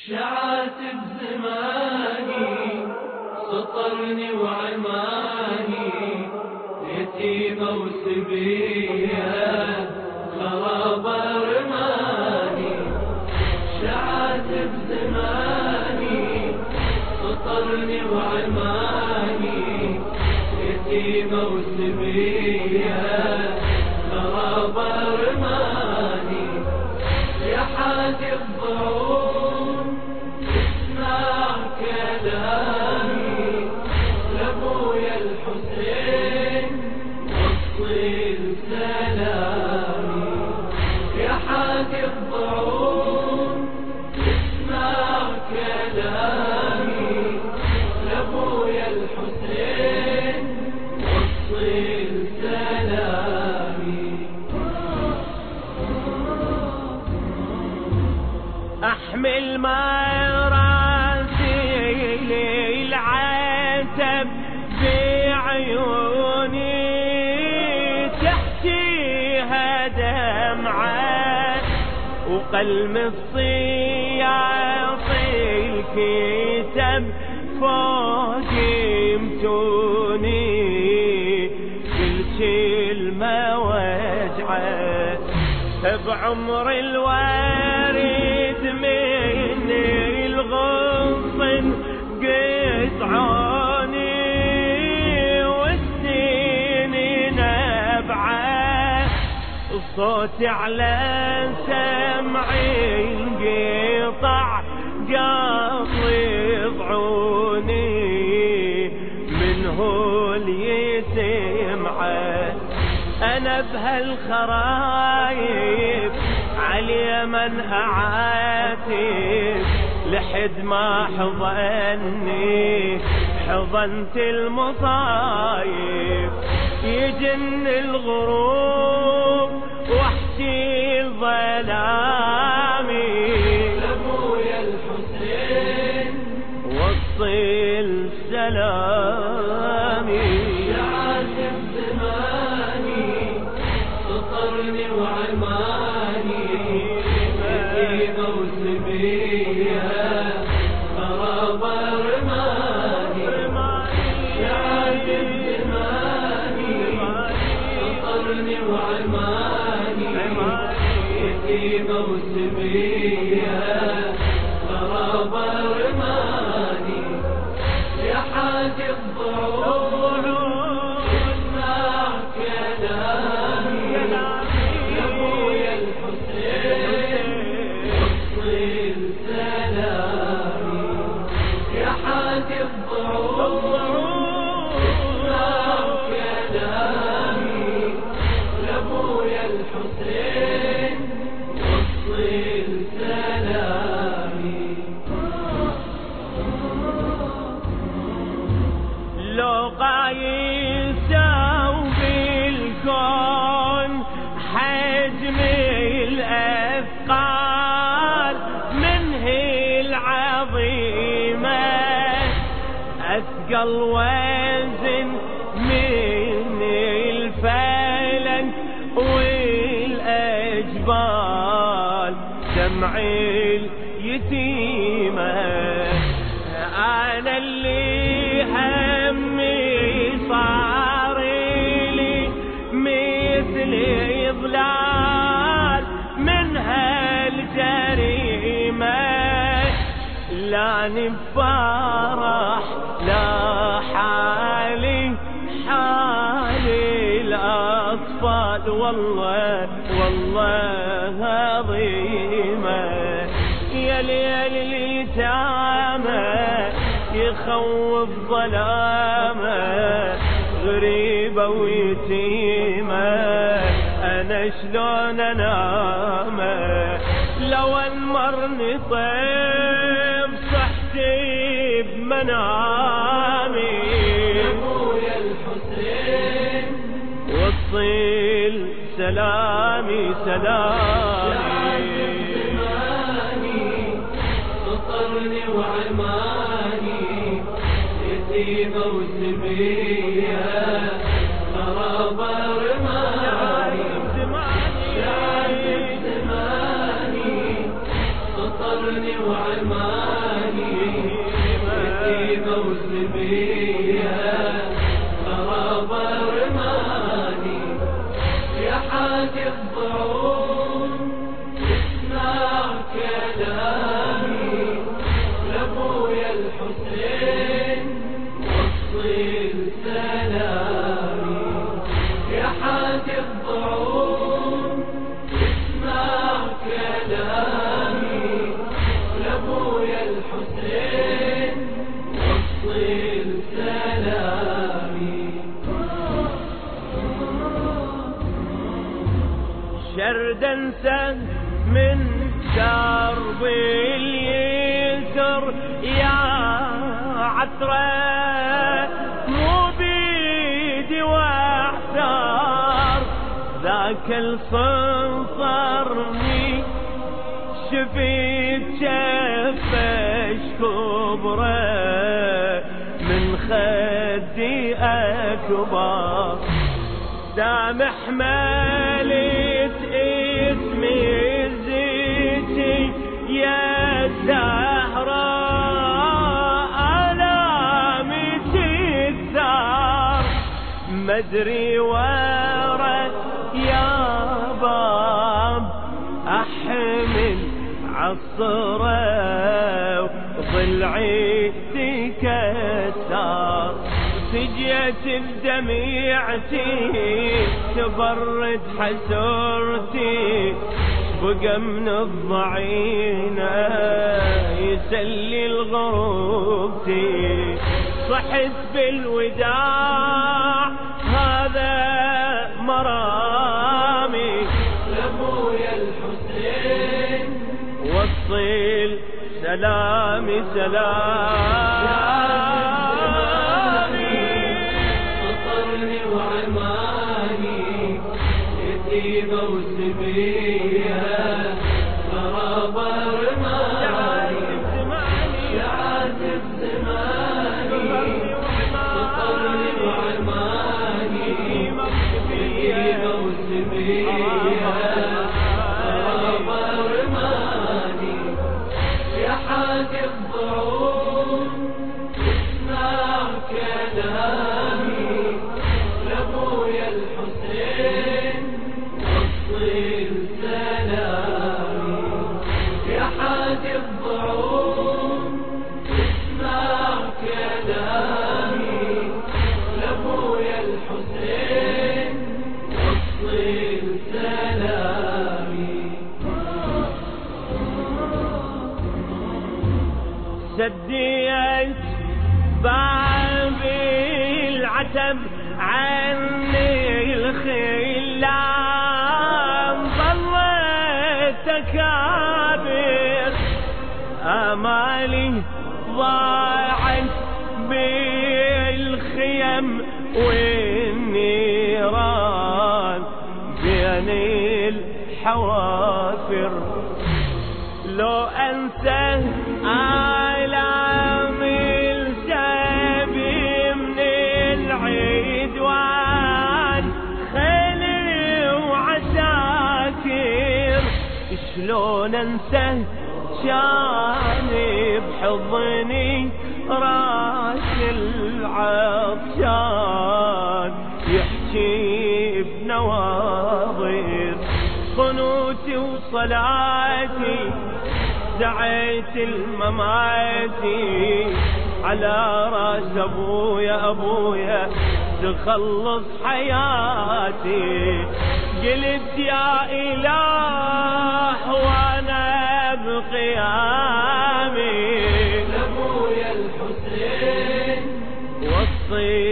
شعاتب زماني سطرني وعماني يتيمة وسبية خراب رماني. شعاتب زماني سطرني وعماني يتيمة وسبية خراب رماني. يا حادي الضعون اسمع كلامي لابويا الحسين وصل سلامي. يا حادي الضعون اسمع كلامي لابويا الحسين وصل سلامي. احمل ما راسي العتب بعيوني تحكيها دمعة وقلم الصياط الكتب فوق يمتوني كل كلمة وجعة بعمر الوارد من الغصن قطعوني والسنين نبعه صوتي على سمعي انقطع قبل يضعوني من هو اللي يسمعه. أنا بهالخرايب علي من أعاتب لحد ما حضني حضنت المصايب. يجن الغروب واحكي ظلامي لابويا الحسين وصل سلامي. شعاتب زماني سطرني وعماني يتيمة وسبية خراب رماني. شعاتب زماني سطرني وعماني يتيمة وسبية خراب رماني. يا حادي الضعون اسمع كلامي لابويا الحسين وصل سلامي. يا حادي الضعون اسمع كلامي لابويا الحسين وصل سلامي. لو قايسوا بالكون حجم الأثقال من هي العظيمة أثقل وزن من الفلك والأجبال دمع اليتيمة. أنا اللي همي صار لي مثل إضلال من هالجريمة. لا نفرح لا حالي حالي الأطفال والله والله عظيمة. يا ليل اليتامى يخوف ظلامه غريبة ويتيمة. أنا شلون أنام لو انمرني طيب صحتي بمنامي. لابويا الحسين وصل سلامي سلامي. سطرني وعماني يتيمة وسبية خراب رماني. شعاتب زماني سطرني وعماني الحسين وصل سلامي. شردا سهم من درب اليسر يا عطره مو بيدي واحتار، ذاك الصنصرني شفيت شفش كبره من خدي أكبر، سامح مالت اسمي زيتي يا زهراء آلامي تكثر، مدري ورا يا باب أحمل عالصرة ضلعي تكسر، سجيت بدميعتي تبرد حسرتي، بقى من الضعينة يسلي الغروبتي، صحت بالوداع هذا مرامي لابويا الحسين وصل سلامي سلامي. فطرني وعماني يتيمة وسبية خرابة رماني شعاتب زماني، فطرني وعماني يتيمة وسبية خرابة رماني، يا حاكم ضعون اسمع كلامي لابويا الحسين وصل سلامي، يا حاكم ضعون اسمع كلامي لابويا الحسين وصل سلامي. سديت باب العتب عني الخلام، ظلت تكابر آمالي ضاعت بالخيم والنيران بين الحوافر، لو أنسى آلام السبي من العدوان، خيل وعساكر شلون أنسى شاني بحضني راس العطشان، يحكي بنواظر قنوتي وصلاتي، دعيت المماتي على راس أبويا تخلص حياتي، قلت يا إله وأنا بقيامي لابويا الحسين وصل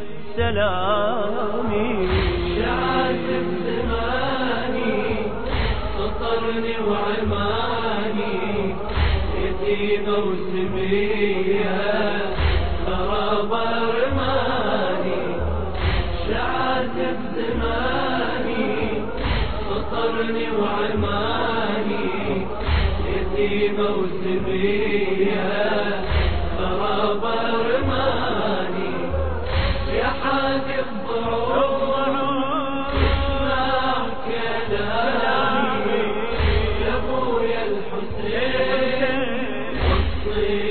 سلامي. شعاتب زماني فطرني وعماني يتيمة وسبية خرابة رماني، شعاتب زماني فطرني وعماني يتيمة وسبية خرابة رماني، يا حاكم ضعون اسمع كلامي لابويا الحسين وصل